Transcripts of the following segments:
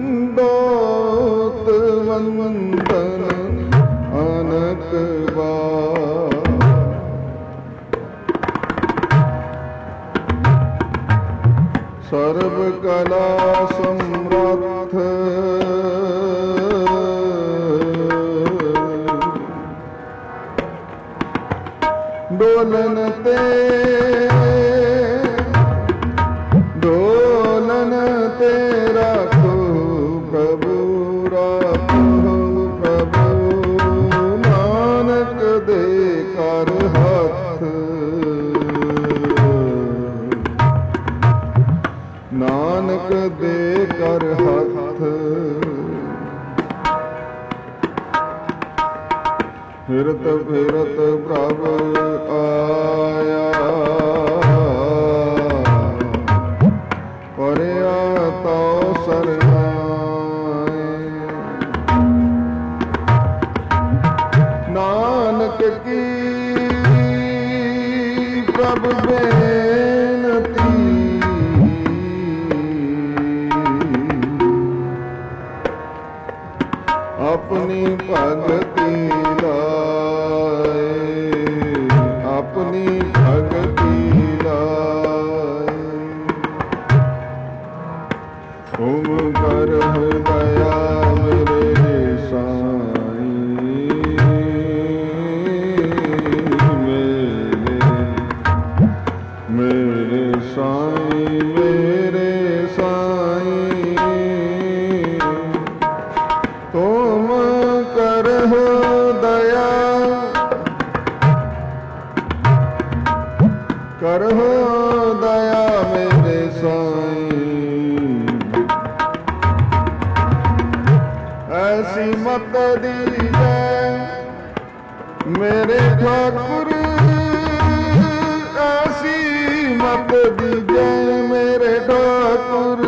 दोत वंदन अनक बार। सर्व कला समर्थ डोलन ते डोलन ते राखो प्रभु राखो प्रभु। नानक दे कर हाथ नानक दे कर हाथ। फिरत फिरत प्रभु आया परया तो सरनाए। नानक की प्रभु बेनती अपनी भगति लाए अपनी भगति लाए। तुम कर दया मेरे साईं मेरे साईं मेरे साईं। तुम करहो दया करहो दया मेरे साईं। ऐसी मत दीजिए मेरे ठाकुर ऐसी मत दीजिए मेरे ठाकुर।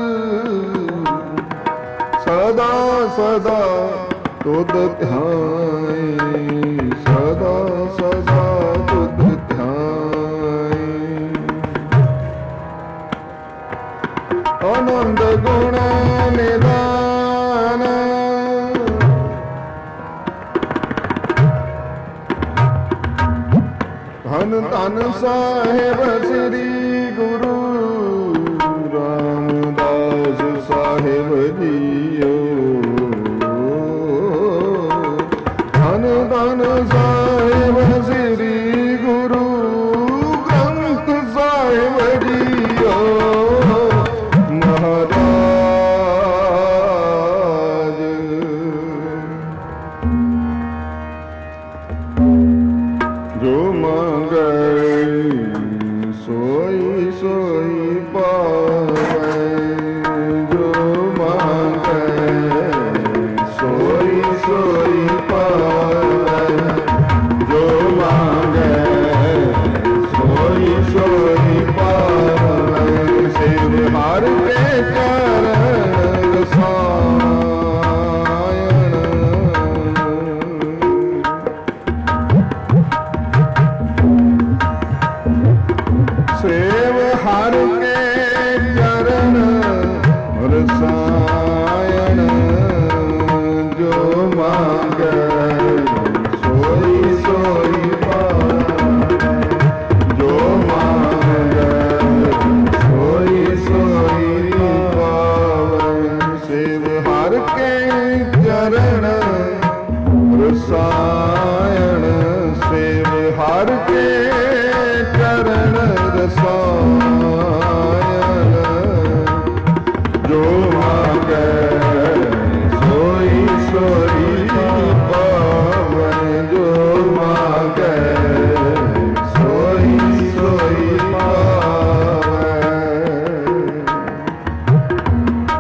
सदा सदा तुद ध्यान सदा सदा तुद ध्यान। आनंद गुण निदान धन धन साहेब श्री गुरु रामदास साहेब जियो। धन धन साहेब श्री गुरु ग्रंथ साहेब जियो। महाराज जो मांगे सोई सोई पावे। जो मांगे सोई सोई पावे। जो मांगे सोई सोई पावे। शिव हर के चरण रसायन। सेव हर के चरण रसायन। जो मांगे सोई सोई पावे। जो मांगे सोई सोई पावे। सेव हर के चरण रसायन। सेव हर के चरण रसायन। जो मांगे सोई सोई पावे। जो मांगे सोई सोई पावे।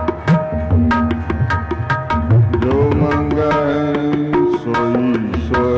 जो मांगे सोई सोई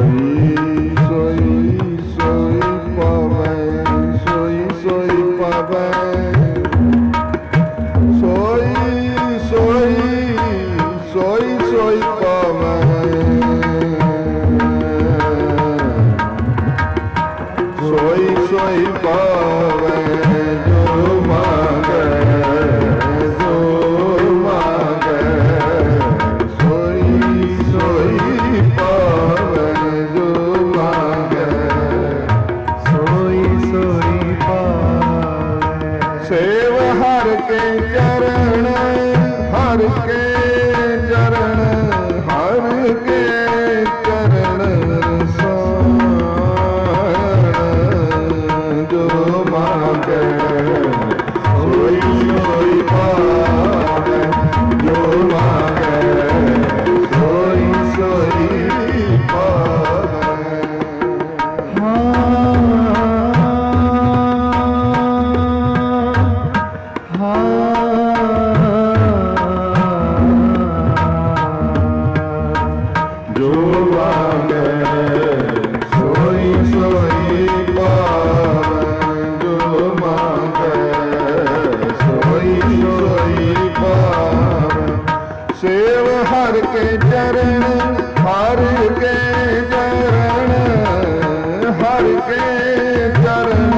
के चरण, हर के चरण, हर के चरण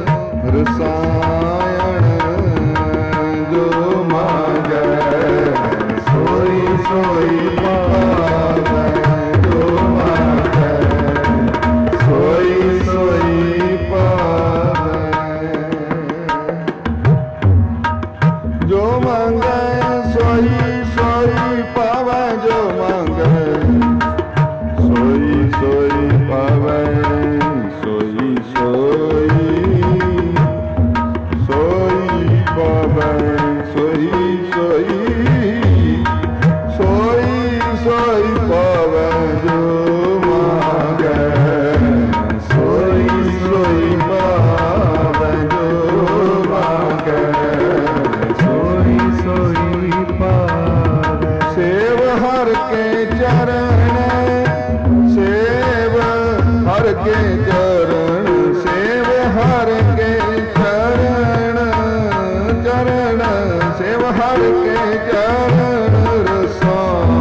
रसायन। जो मांगे सोई सोई पावे, जो मांगे सोई सोई पावे। जो मांगे सोई सोई पावे, जो मांगे सोई सोई पावे, सोई सोई सोई पावे, सोई सोई सोई सोई पावे। जो मांगे सोई सोई पावे, जो मांगे सोई सोई पावे। सेव हर के चरण, सेव हर के चरण, सेव हर के चरण, चरण सेव हर के चरण रसायन।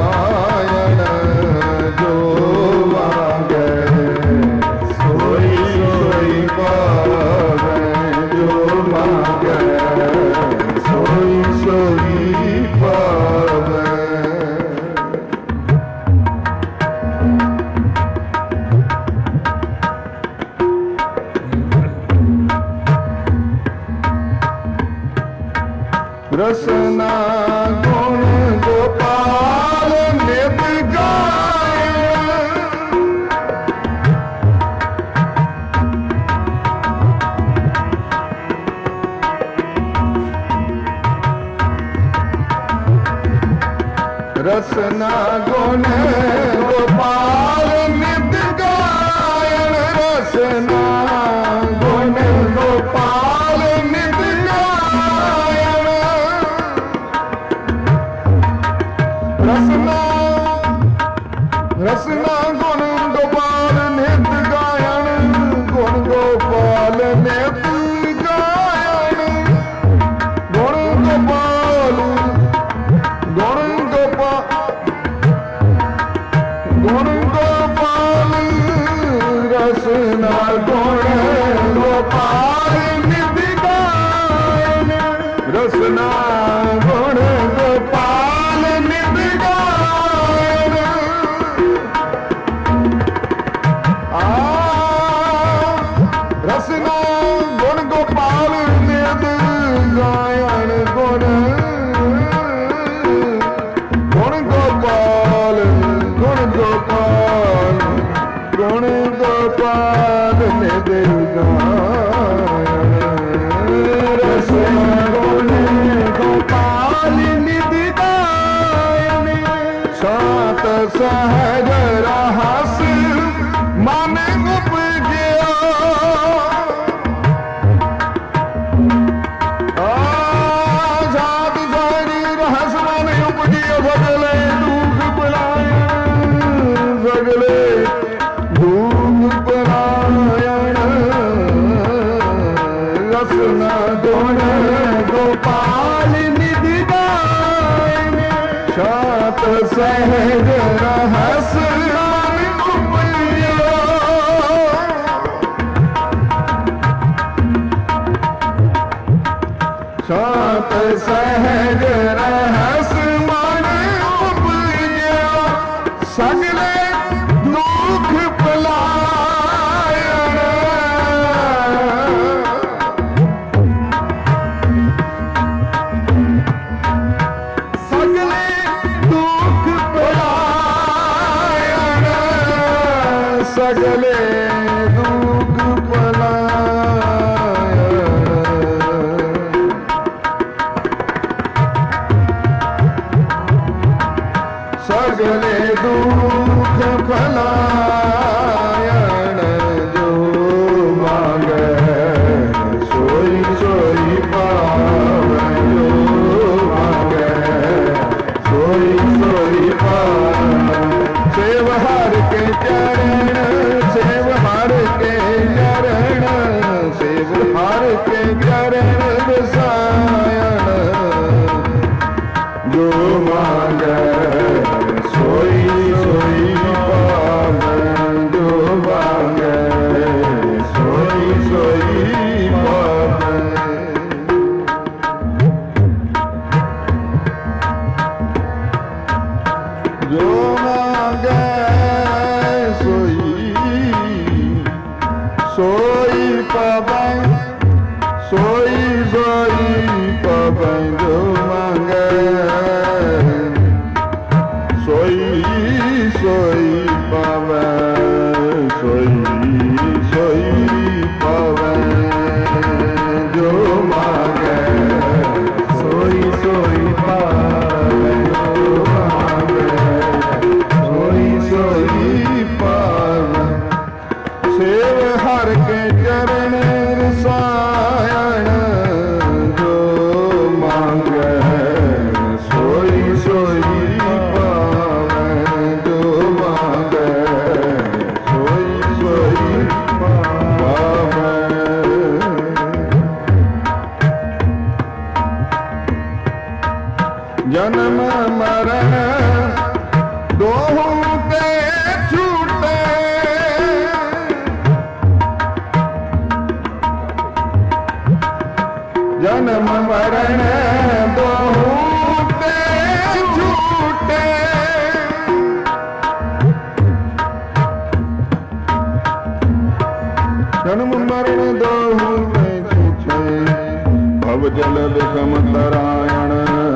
जो मांगे सोई सोई पावे, जो मांगे सोई सोई पावे। रसना गुण गोपाल नित गाय, रसना गुण गोपाल नित गायन, रसना गुण गोपाल नित गायन। रसना रसना गुण गोपाल नित गायन, गुण गोपाल नित गायन। गुण गोपाल, गुण गोपाल, गुण गोपाल, रसना गुण गोपाल नित गायन, रसना गुण गोपाल नित गायन। रसना गुण गोपाल नित गायन, गुण गुण गोपाल, गुण गोपाल, गुण गोपाल नित गायन। रसना गुण गोपाल नित गायन, शांत सहज रहस मन उपजया। शांत सहज रहस मन उपजया, सगले दुख पलायन, सगले दुख पलायन। रसना गुण गोपाल नित गायन, शांत सहज रहस मन उपजया। शांत सहज रहस मन उपजया, सगले दुख पलायन। सगले दुख पलायन, सगले दुख पलायन। सगले दुख पलायन। जो मांगे सोई सोई पावे, जो मांगे सोई सोई पावे। सेव हर के चरण, सेव हर के चरण, सेव हर के चरण रसायन। जो मांगे सोई सोई पावन जो मांगे, सोई सोई पावन। जो मांगे सोई सोई पावन, सोई सोई पावन जो मांगे, सोई सोई पावन, सोई सोई पावन जो मांगे, सोई सोई पावन जो मांगे, सोई सोई पावन। सेव हर के चरण रसायन जो मांगे, सोई सोई पावन जो मांगे, सोई सोई पावन। जन्म मरण दोहों के छूटे, जन्म मरण दोहों के छूटे, जन्म मरण दोहों के छूटे, भव जल विषम तरायण,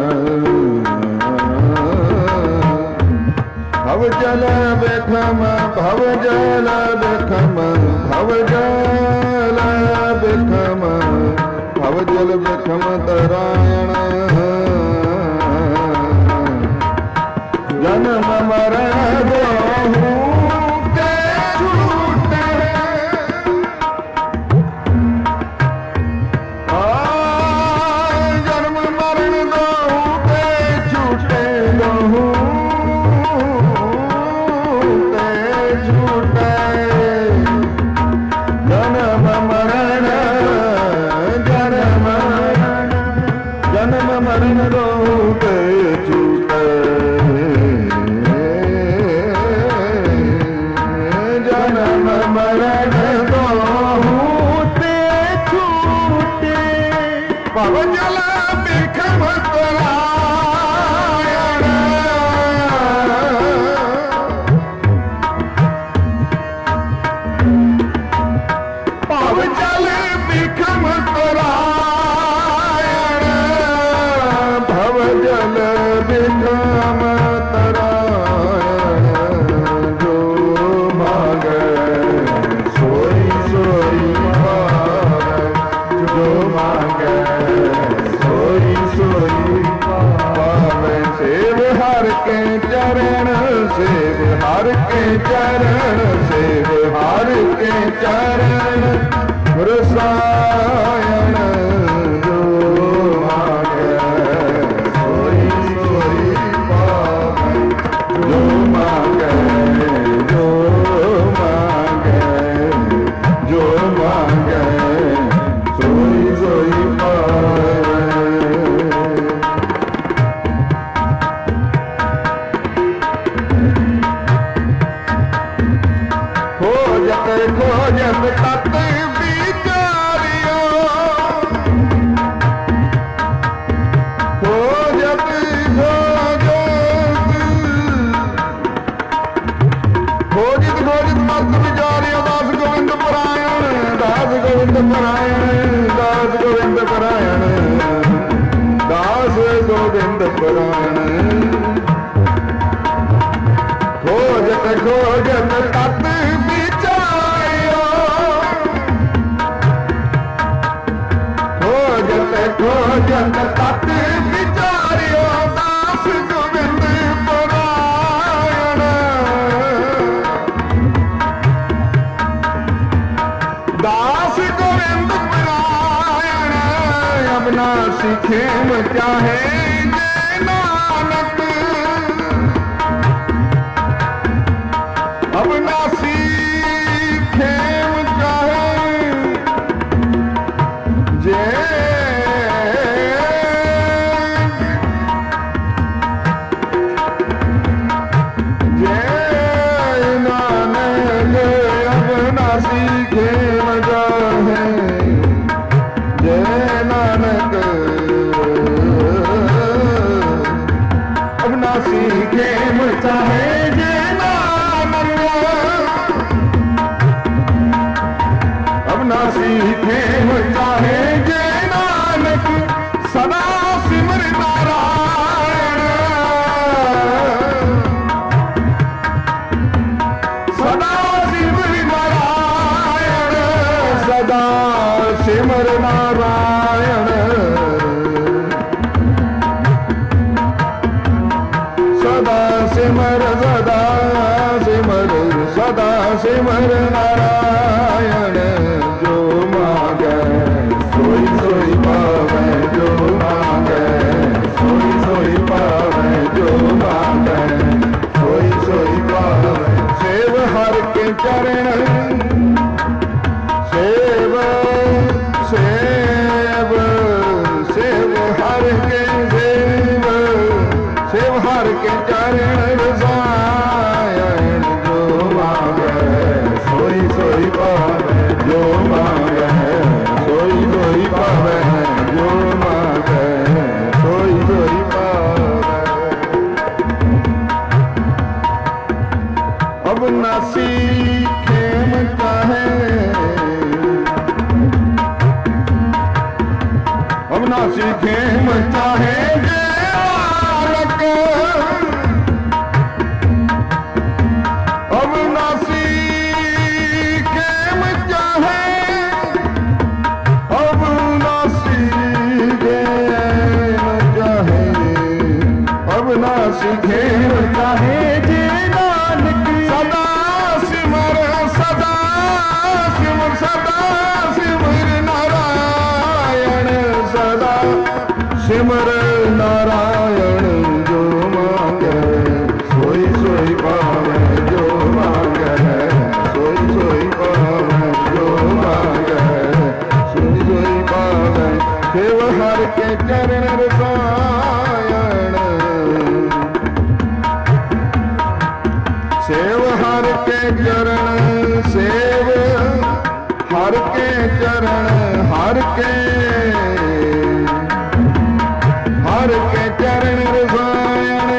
भव जल विषम, भव जल विषम, भव जल विषम, भव जल विषम तरायण। जन्म मरण दोहों के छूटे, जन्म मरण दोहों के छूटे, दोहों के छूटे। जन्म मरण, जन्म मरण दोहों के छूटे, जन्म मरण दोहों के छूटे। भव जल विषम तरायण, भव जल विषम तरायण, भव जल विषम तरायण जो मांगे, सोई सोई पावन जो मांगे, सोई सोई पावन। सेव हर के चरण, सेव हर के चरण, सेव हर के चरण रसायन जो मांगे, सोई सोई पावन जो मांगे, जो मांगे, जो मांगे, सोई सोई पावन। खोजत खोजत तत विचारियो, खोजत खोजत खोजित खोजित मत विचारियो। दास गोविंद परायण, दास गोविंद परायण, दास गोविंद परायण, दास गोविंद परायण। खोजत खोजत तत विचारियो, खोजत खोजत तत विचारियो। दास गोविंद परायण, दास गोविंद परायण। अपना सीखेम चाहे जय नानक, अपना सीखेम चाहे जय। अविनाशी खेम चाहे जे नानक, अविनाशी खेम चाहे जे नानक, सदा सिमर नारायण, सदा सिमर नारायण, सदा सिमर नारायण, सदा सिमर सदा सिमर नारायण। जो मांगे सोई सोई पावे, जो मांगे सोई सोई पावे, जो मांगे सोई सोई पावे। सेव हर के चरण, सेव सेव सेव हर के सेव, सेव हर के चरण रसायन। जो मांगे सोई सोई पावे, जो मांगे सोई सोई पावे, जो मांगे सोई सोई पावे। अविनाशी खेम चाहे, अविनाशी खेम चाहे जे नानक, अविनाशी खेम चाहे, अविनाशी खेम चाहे, अविनाशी खेम चाहे जे नानक, सदा सिमर सदा सिमर, सदा सिमर नारायण, सदा सिमर नारायण। जो मांगे सोई सोई पावे, जो मांगे सोई सोई पावे, जो मांगे सोई सोई पावे। सेव हर के चरण रसायन, सेव हर के चरण, सेव हर के चरण, हर के चरण रसायन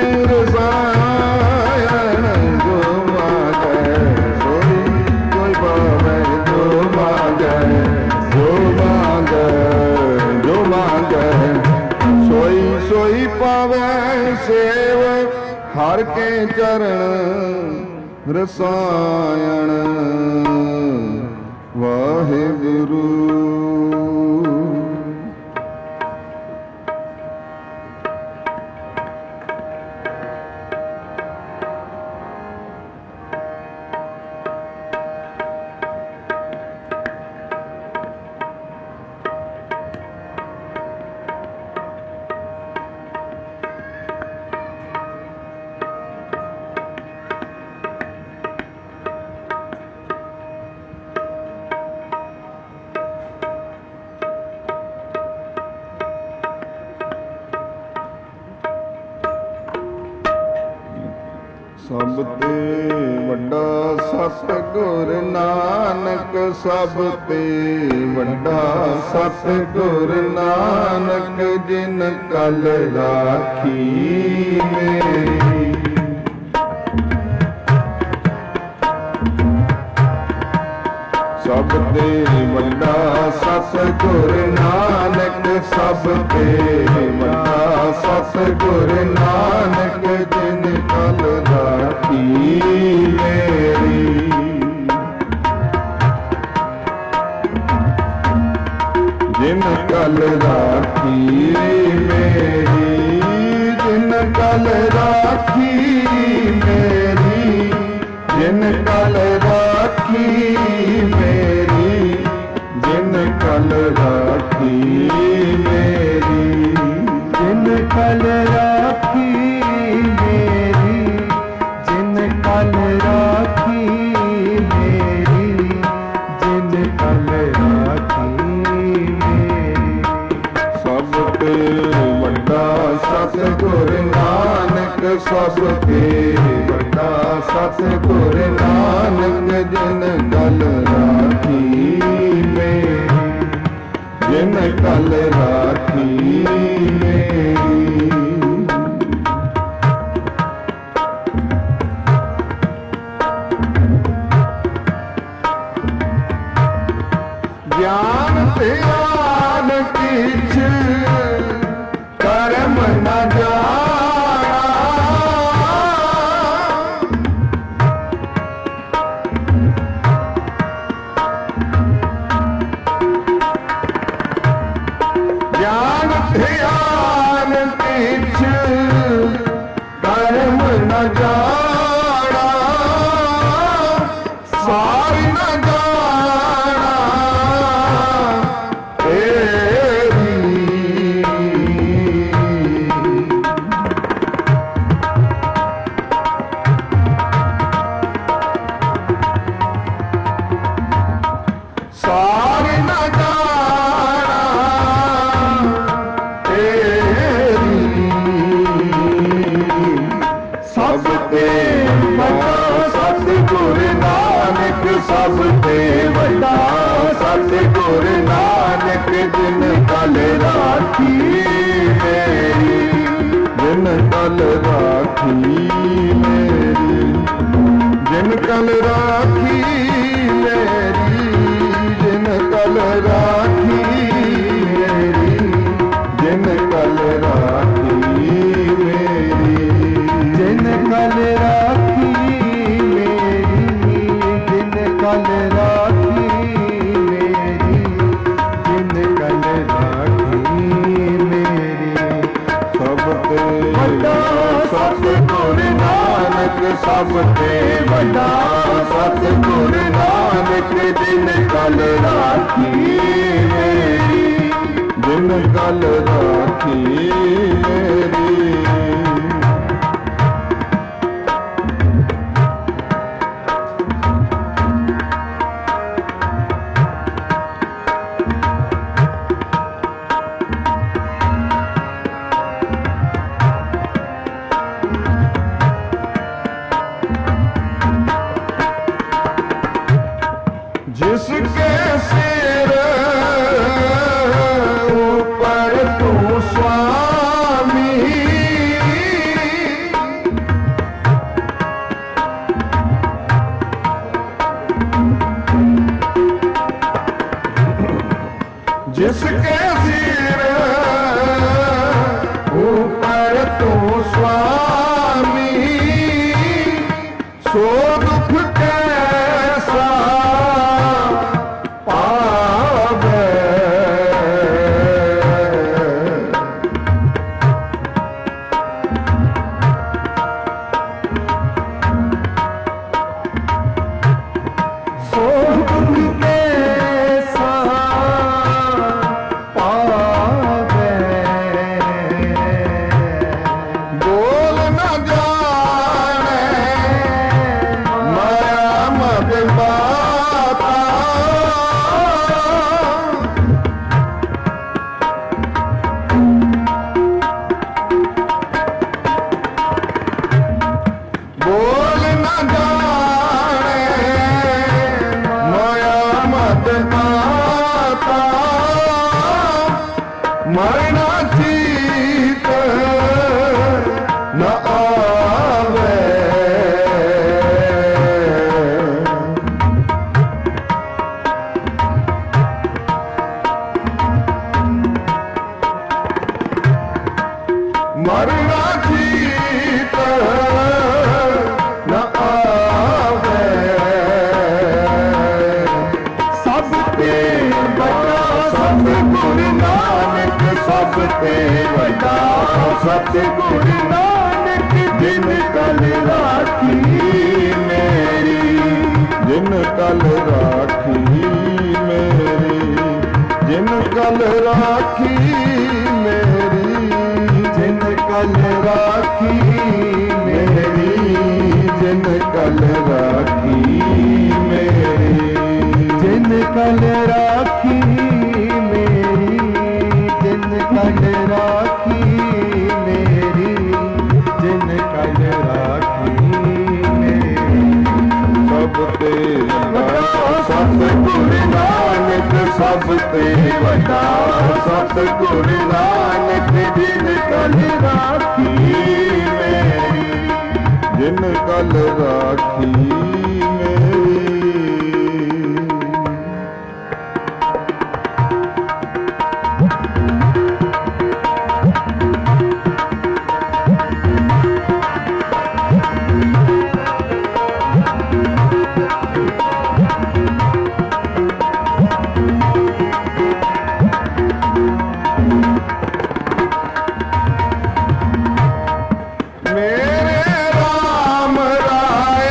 रसायन। जो मांगे सोई सोई पावे, जो मांगे जो मांगे जो मांगे सोई सोई पावे। सेव हर के चरण रसायन। वाहिगुरु। ਸਭ ਤੇ ਵੱਡਾ ਸਤਿਗੁਰ ਨਾਨਕ, ਸਭ ਤੇ ਵੱਡਾ ਸਤਿਗੁਰ ਨਾਨਕ, ਜਿਨ ਕਲ ਰਾਖੀ ਮੇਰੀ। ਸਭ ਤੇ ਵੱਡਾ ਸਤਿਗੁਰ ਨਾਨਕ, ਸਭ ਤੇ ਵੱਡਾ ਸਤਿਗੁਰ ਨਾਨਕ, ਜਿਨ ਕਲ ਰਾਖੀ ਮੇਰੀ। ਜਿਨ ਕਲ ਰਾਖੀ ਮੇਰੀ, ਜਿਨ ਕਲ ਰਾਖੀ ਮੇਰੀ, ਜਿਨ ਕਲ ਰਾਖੀ ਮੇਰੀ, ਜਿਨ ਕਲ ਰਾਖੀ ਮੇਰੀ, ਜਿਨ ਕਲ ਰਾਖੀ ਮੇਰੀ, ਜਿਨ ਕਲ ਰਾਖੀ ਮੇਰੀ, ਜਿਨ ਕਲ ਰਾਖੀ ਮੇਰੀ। ਸਭ ਤੇ ਵੱਡਾ ਸਤਿਗੁਰ ਨਾਨਕ, ਸਭ ਤੇ ਵੱਡਾ ਸਤਿਗੁਰ ਨਾਨਕ, ਜਿਨ ਕਲ ਰਾਖੀ ਮੇਰੀ, ਜਿਨ ਕਲ ਰਾਖੀ ਮੇਰੀ। ध्यान किछ कर्म न जाना, ज्ञान ध्यान किछ कर्म न जाना, सार न जाना तेरी। सार न जाना तेरी, सब ते बड़ा सतगुर नानक, सब ते बड़ा सतगुर नानक, जिन कल राखी मेरी, जिन कल राखी मेरी, जिन कल राखी मेरी, जिन कल राखी मेरी, जिन कल राखी मेरी, जिन कल राखी मेरी, जिन कल राखी मेरी, जिन कल राखी मेरी, सब ते बड़ा सतगुर नानक, सब ते बड़ा सतगुर नानक, जिन कल राखी मेरी, जिन कल राखी मेरी। जिसके सिर ऊपर तू स्वामी, जिसके सिर ऊपर तू स्वामी, सो दुख कैसा पावे, सो दुख कैसा पावे, बोल न जाने माया मद बाता, बोल न जाने माया मद बाता, मरना चीत न आवे, मरना चीत न आवे, सब ते बड़ा सतगुर नानक, सब ते बड़ा सतगुर नानक, जिन कल राखी मेरी, जिन कल राखी मेरी, जिन कल राखी मेरी, जिन कल राखी मेरी, जिन कल राखी मेरी, जिन कल राखी मेरी, जिन कल राखी मेरी, जिन कल राखी मेरी, सब ते सतगुर नानक, सब ते बड़ा सतगुर नानक, जिन कल राखी मेरी, जिन कल राखी मेरी। मेरे राम राय,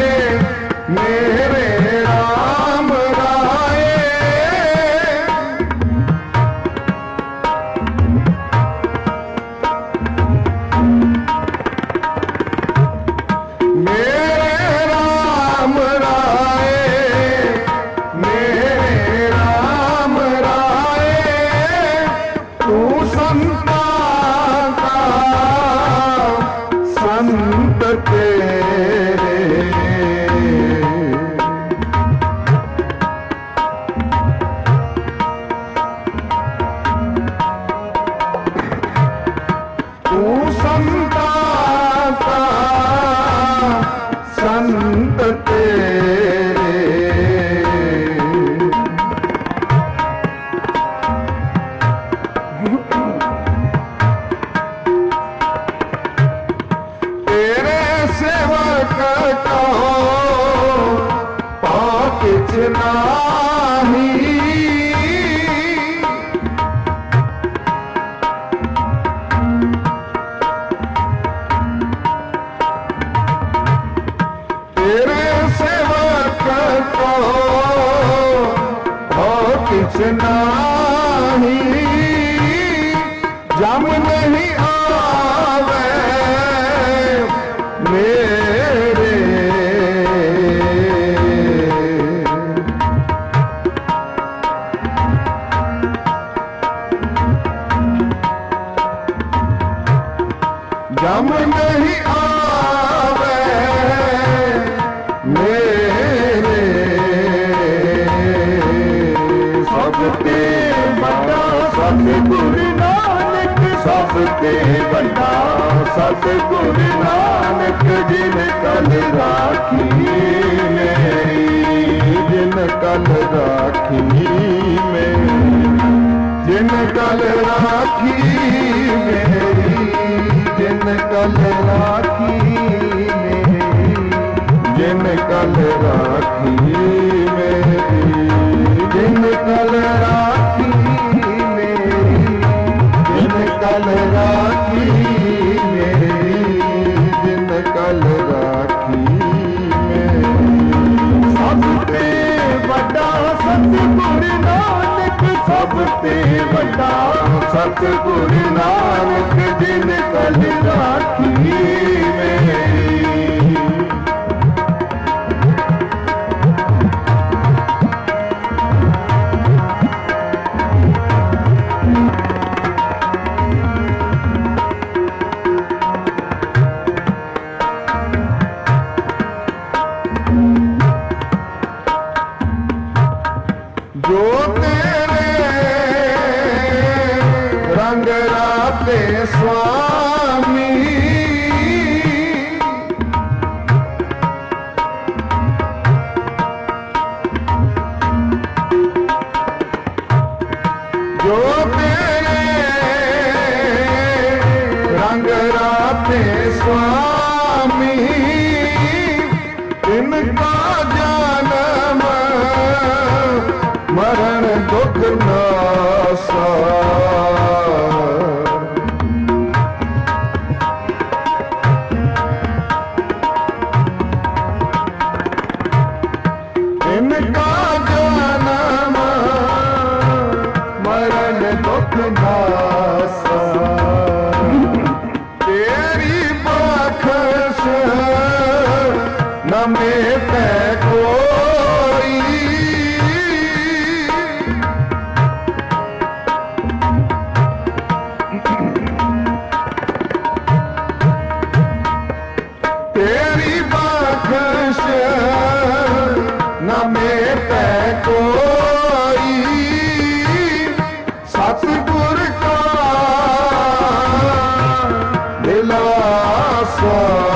मेरे राम राय। मेरे राम राय, मेरे राम राय। तू संता का संत तेरे, तू संता का संत तेरे। तेरे सेवक को पाकिच नाही, तेरे सेवक को पाकिच नाही। जम नहीं आवे मेरे, जम नहीं आवे मेरे। सबते बड़ा सतगुरु नानक, सबते बड़ा सतगुरु नानक। जिन कल राखी मेरी, जिन कल राखी मेरी, जिन कल राखी मेरी, जिन कल राखी मेरी, जिन कल राखी मेरी, जिन कल राखी मेरी, जिन कल राखी मेरी, जिन कल राखी मेरी। सबते बड़ा सतगुरु नानक, सबते बड़ा सतगुरु नानक। जिन कल राखी मेरी, जो तेरे रंग राते स्वामी, जो तेरे रंग राते स्वामी। इनका जन्म मरण दुख नासा, इनका जन्म मरण दुख नासा। तेरी बख्श न में पे कोई, तेरी बख्श न में पे कोई। सतगुर का दिलासा,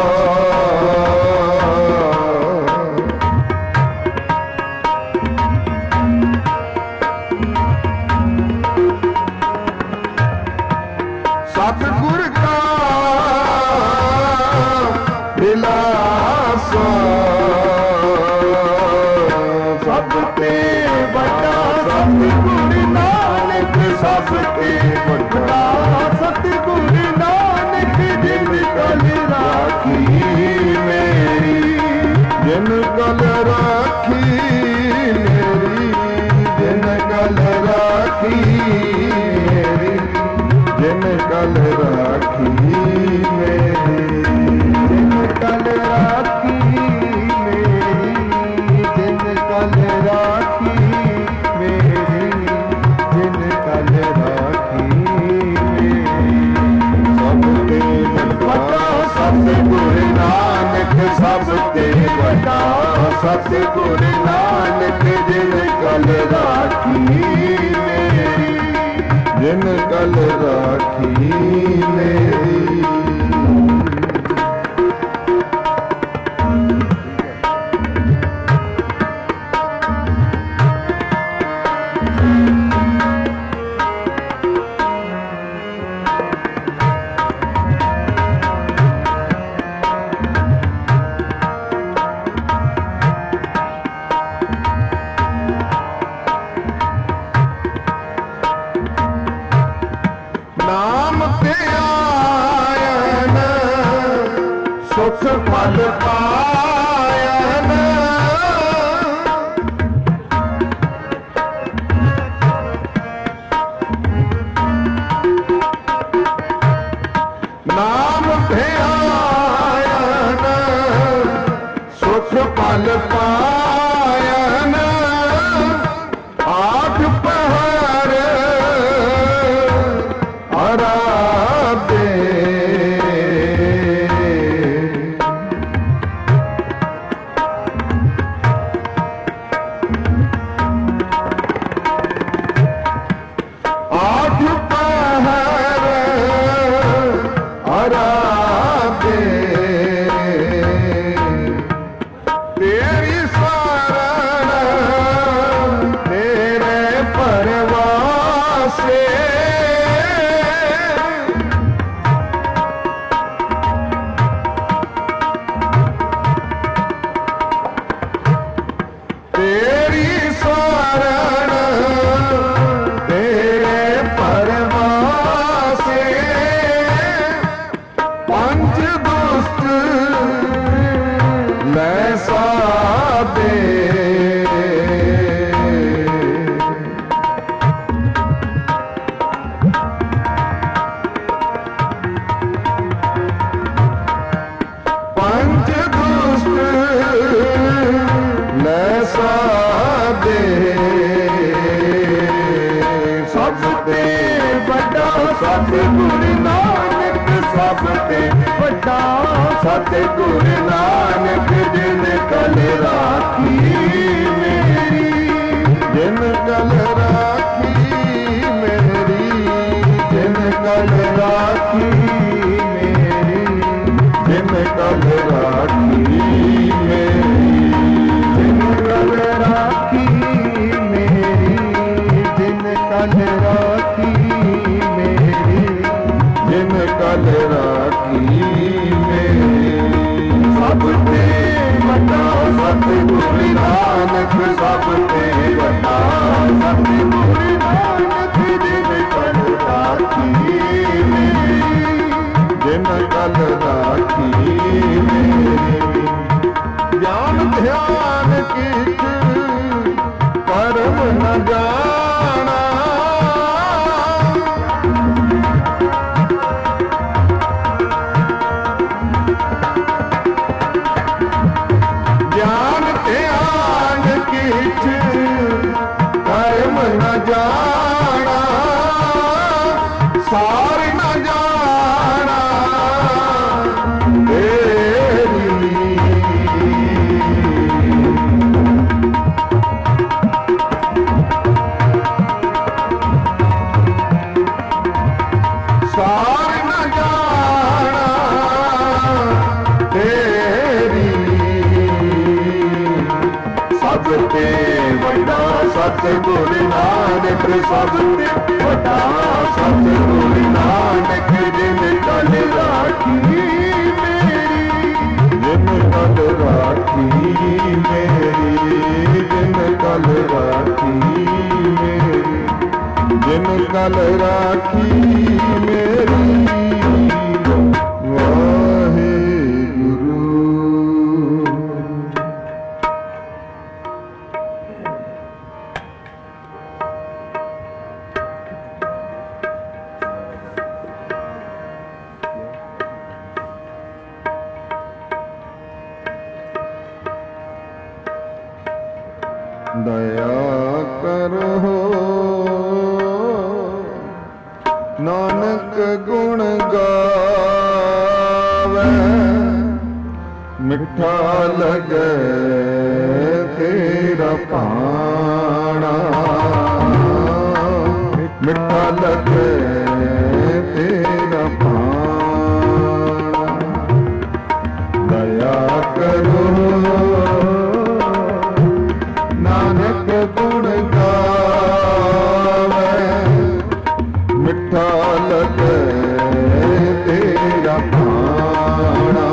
सतगुर का दिलासा। सबते बड़ा सतगुरु नानक, सबते बड़ा सतगुरु नानक। जिन कल सब ते बड़ा सतगुर नानक जिन कल राखी मेरी, जिन कल राखी मेरी। सुख फल पायन, नाम ध्यान सुख फल पायन, आठ पहर आराधे। तेरी शरण तेरे परवासे, तेरी शरण तेरे परवासे, पंच दुष्ट लैसा दे। पंच दुष्ट लैसा दे, सबते बड़ा सतगुर नानक, सबते बड़ा सतगुर नानक जिन कल राखी मेरी, जिन कल राखी मेरी, जिन कल राखी मेरी, जिन कल राखी मेरी, जिन कल राखी मेरी, जिन कल राखी मेरी, जिन कल राखी मेरी। सबते बड़ा सतगुर नानक, सबते बड़ा सतगुर नानक जिन कल राखी मेरी, जिन कल राखी मेरी। ज्ञान ध्यान किछ परम न जाना, ज्ञान ध्यान किछ कर्म न जाना, सार न जाना तेरी। सार न जाना तेरी, सबते बड़ा सतगुर नानक, सबते बड़ा सतगुर नानक जिन कल राखी मेरी, जिन कल राखी मेरी, जिन कल राखी मेरी, जिन कल राखी मेरी। वाहेगुरु। दया करो नानक गुण गावे, मिठा लगे तेरा पाना, मिठा लगे तेरा पाना। दया करो नानक गुण गावे, मिठा लगे तेरा पाना,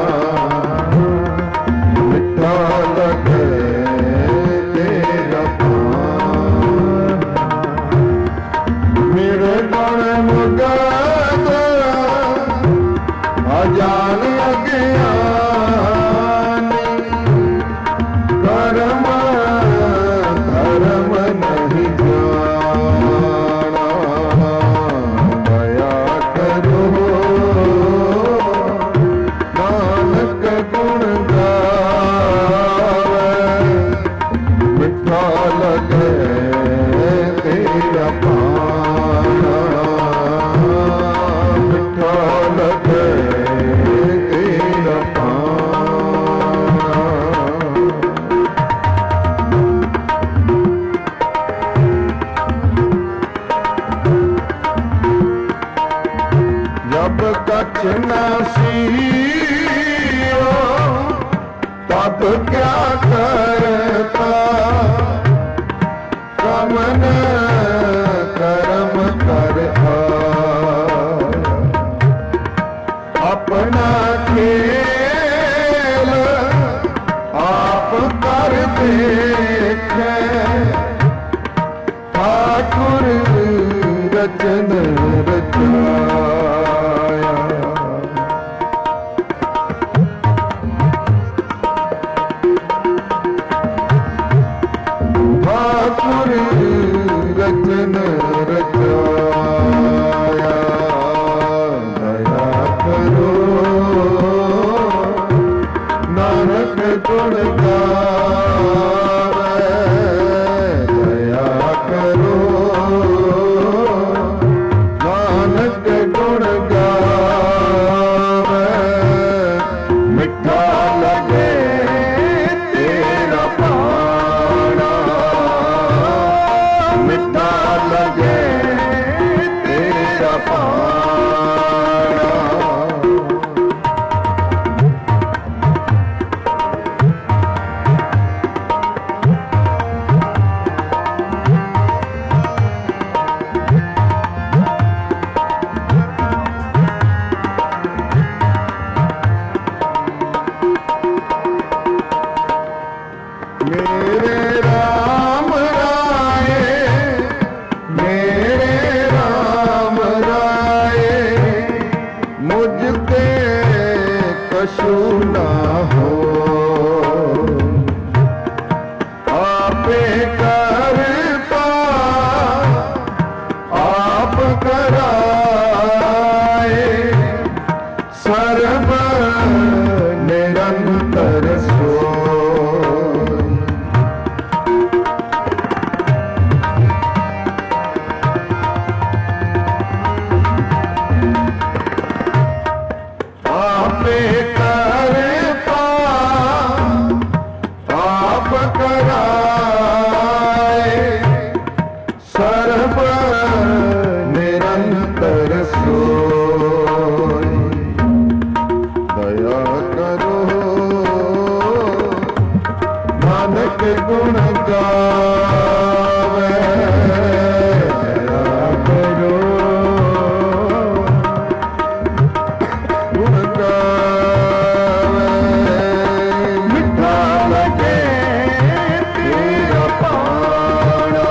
मिठा लगे तेरा पाना। मेरे गुण मुगद अजान अज्ञानी, कर्म धर्म नहीं जाना। दया करो नानक गुण गावे, मिठा लगे तेरा पाना, मिठा लगे तेरा पाना। जब कछ न सीयो तब क्या करता, कमन कर्म कर अपना खेल आप कर देखे। ठाकुर रचन रचाया, ठाकुर रचन रचाया। दया करो नानक गुण गावे, दया करो नानक गुण गावे, मिठा लगे तेरा पाना, मिठा लगे तेरा पाना। मेरे राम राये, मेरे राम राये, मुझते कछु ना हो। आपे करता आप कराए, सर्व निरंतर सो। आपे करता आप कराए, सर्व निरंतर सोई। दया करो नानक गुण गावे, दया करो गुण गावे, मिठा लगे तेरा पाना,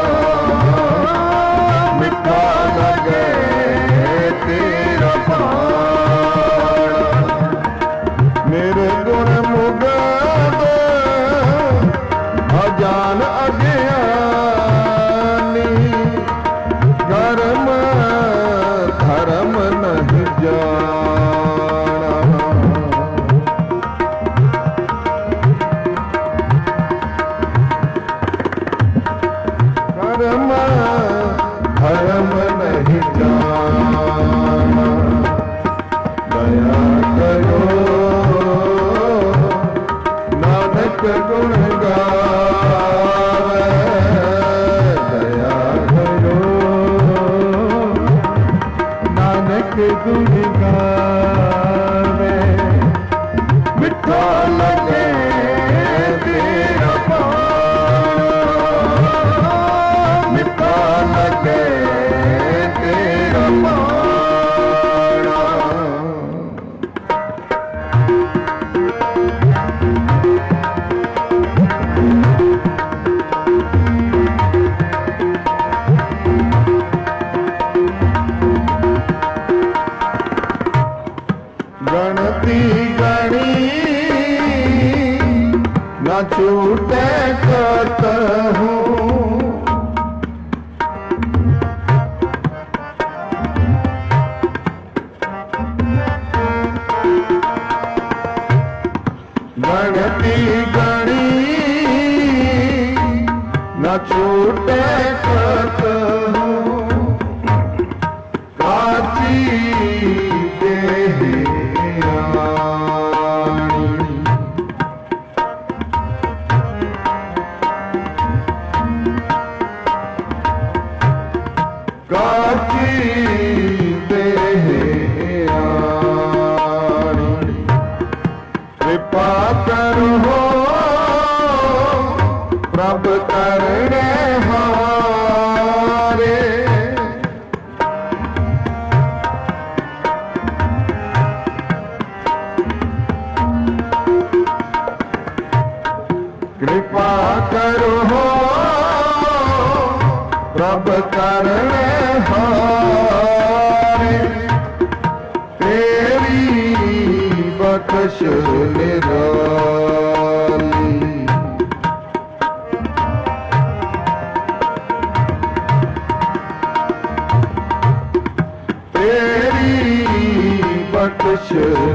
मिठा लगे तेरा पाना। मेरे गुण मुगद अजान लगे तेरा पाना, मिठा लगे तेरा पाना। गणती गणी न छूटे कतहु, गणती गणी न छूटे कतहु, काची देहि काची देहानी, कृपा करो प्रभ करने हारे, कृपा करो प्रभ करने हारे, तेरी बख्श निराली, तेरी बख्श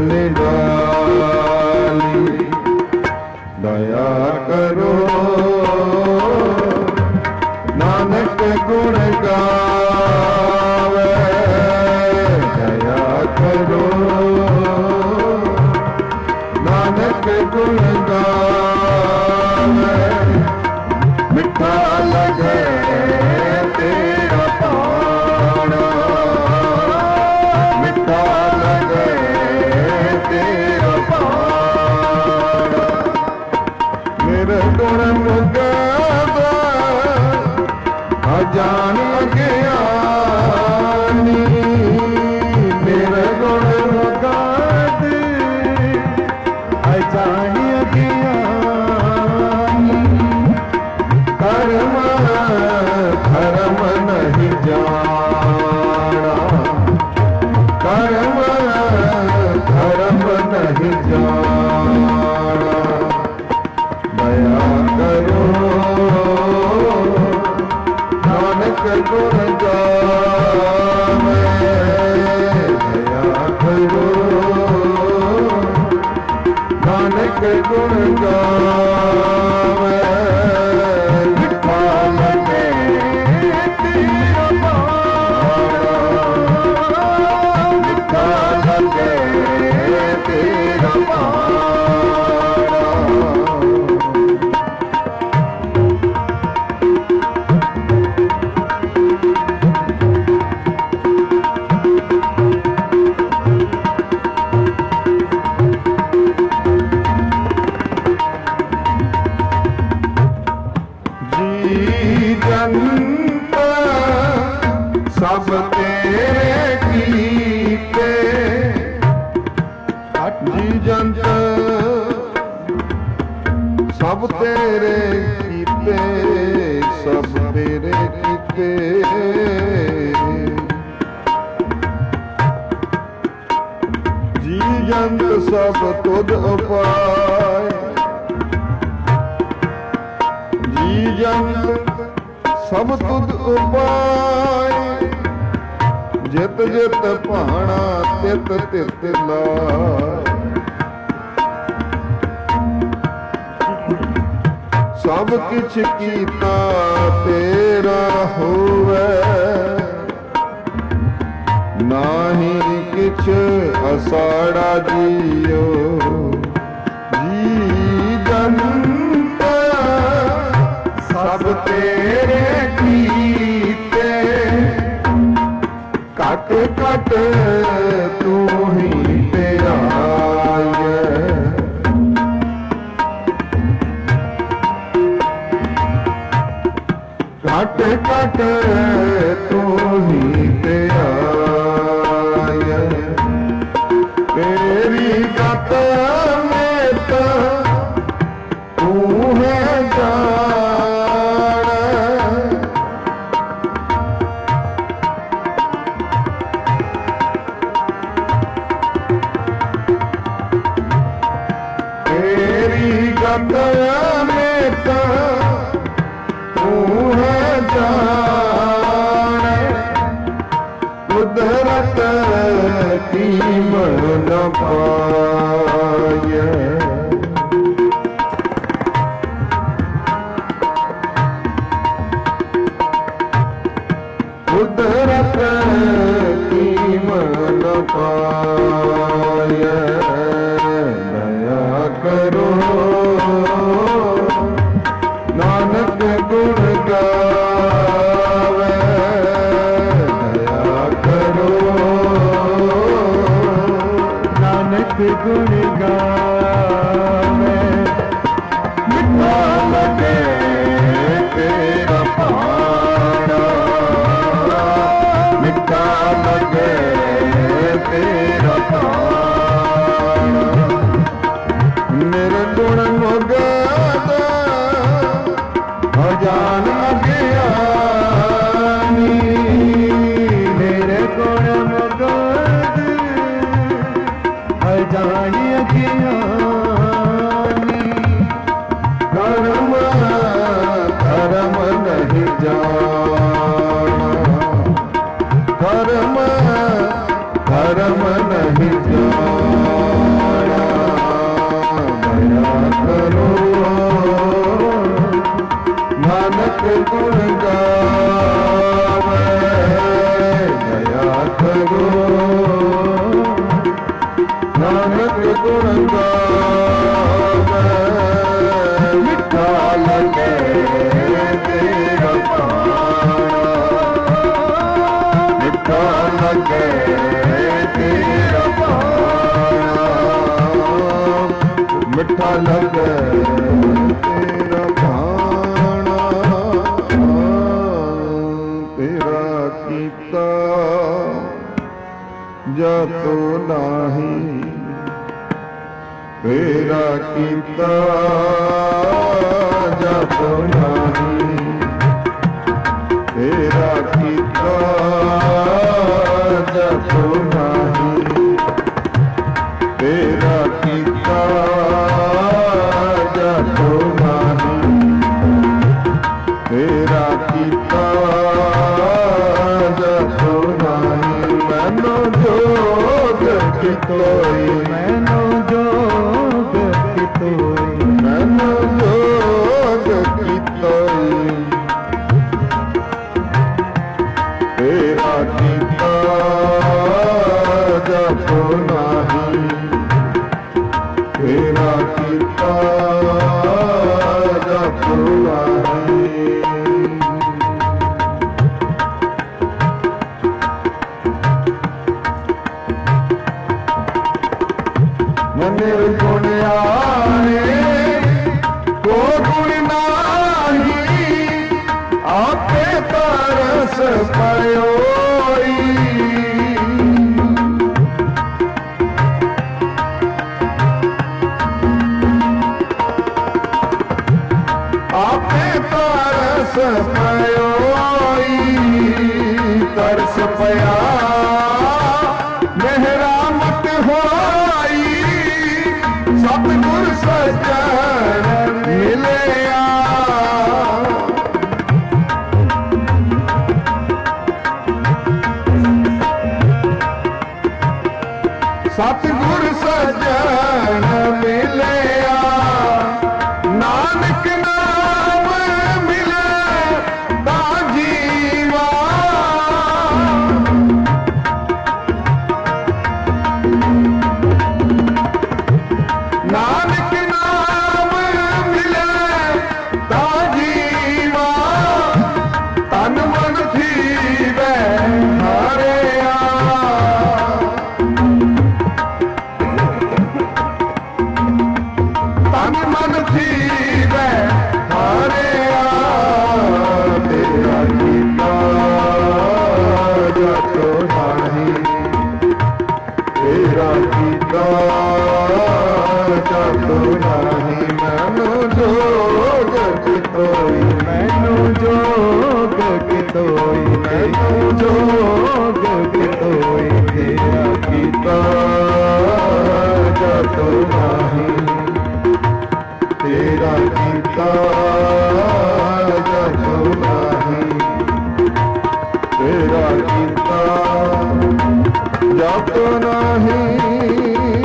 निराली, दया करो नानक गुण गावे, दया करो नानक गुण गावे, मिठा लगे तेरा पाना, मिठा लगे तेरा पाना। मेरे गुण मुगादा अजान अज्ञानी, मेरे गुण मुगाद अजान अज्ञानी, कर्म धर्म नहीं जाना, कर्म धर्म नहीं जाना, दया करो नानक गुण गावे, दया करो नानक गुण गावे, मिठा लगे तेरा पाना, मिठा लगे तेरा पाना। सब तेरे कीते, जी जंत सब तेरे कीते, सब तेरे कीते, जी जंत सब तुध उपाय, जी जंत सब तुध उपाय, जित जित भाना तित तित लाय, सब किछ कीता तेरा होवे, नाही किछ असाड़ा जियो, जी जंत सब तेरे कीते, कट कट तू ही तेरा घट घट तू ही ध्याय तेरी गत में तो तू है जान तेरी गत में तो कुदरत की मन पाय कुदरत की मन पाय दया करो नानक गुण गावे दया करो नानक गुण गावे मिठा लगे तेरा पाना मिठा लगे तेरा पाना निर्गुण मुगद अजान अज्ञानी मेरे गुण मुगद अजान अज्ञानी कर्म धर्म नहीं जाना कर्म धर्म नहीं जाना दया करो नानक गुण गावे दया करो नानक गुण गावे मिठा लगे तेरा पाना मिठा लगे तेरा पाना मिठा लगे तेरा पाना तेरा कीता जातो नाही तेरा कीता जातो नाही तेरा कीता जातो नाही तेरा कीता जातो नाही तेरा कीता जातो नाही मैनो जोग कितोई मैनो जोग कितोई मैनो जोग कितोई तेरा कीता जातो नाही तेरा कीता जातो नाही निर्गुण आए को गुण नाही आपे तरस पयोई आपे तरस पयोई तरस पया मेहरामत होई सतगुर सज्जन मिलिया सतगुर सज्जन मिलिया नानक नाम मिले ता जीवा नानक नाम मिले ता जीवा तन मन थीवे हारिया तन मन थीवे हारिया तेरा नाही मैनू जोग कितोई मैनू जोग कितोई मैनू जोग कितोई तेरा कीता जतो नाही तेरा कीता जतो नाही तेरा कीता जतो नहीं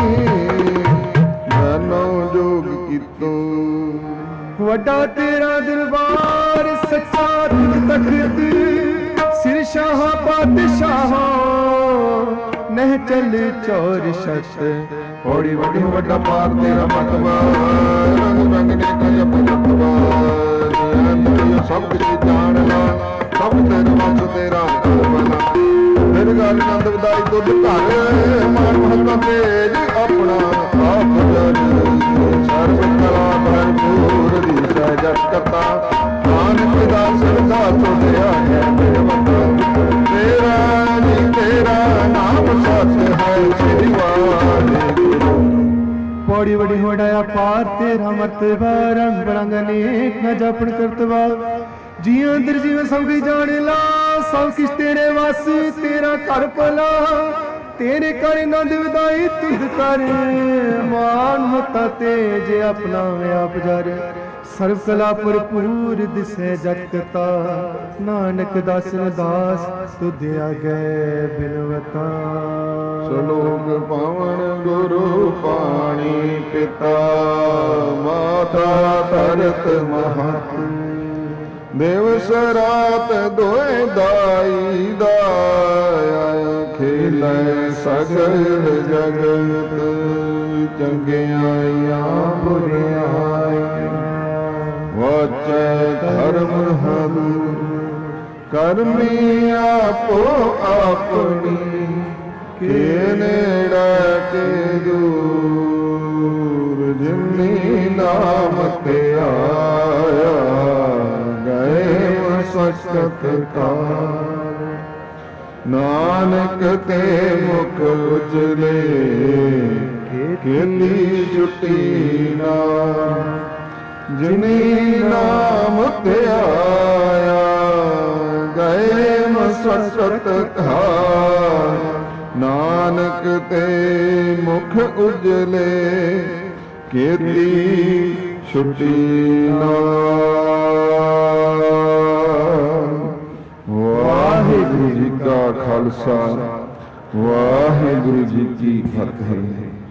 मैनू जोग कितो वड्डा तेरा दरबार सच्चा तुझ तखत सिर शाह पातशाह नह चल चोर शत होड़ी वड्डी वड्डा पार तेरा मतवा रंग रंग ने कजप जपवा सब कुछ जान ला सब तेरे वस तेरा बना फिर गल नंद वदाई दुध घर मान महता तेज अपना आप जन सर्व कला भरपूर दी सहजत करता नानक दास दास दया है मेरे बंदा तेरा जी तेरा नाम सच है श्री वाहिगुरु पौड़ी बड़ी होड़ाया पार तेरा मर्तबा रंग बरंग अनेक न जापन करतवा जी अंदर जीव सब की जाने ला सब किस तेरे वास तेरा कर भला तेरे कर नंद विदाई तुझ कर मान मता तेज अपना आप जर सर्व कला भरपूर दिसे जत कता नानक दासन दास तुध आगे बिनवता सलोक पावन गुरु पाणी पिता माता तरत महत दिवस रात दोए दाई दाया खेलै सगल जगत चंगियाइया बुरियाइया वाचै धर्म हरु करमी आपो अपनी के नेड़ा के दूर जिमनी नाम ते आया सचत काल नानक ते मुख उजले खेती जुटी ना जिनी नाम ते आया गए सचत काल नानक ते मुख उजले खेती छुटी ना वाहिगुरु जी का खालसा वाहिगुरु जी की फतेह।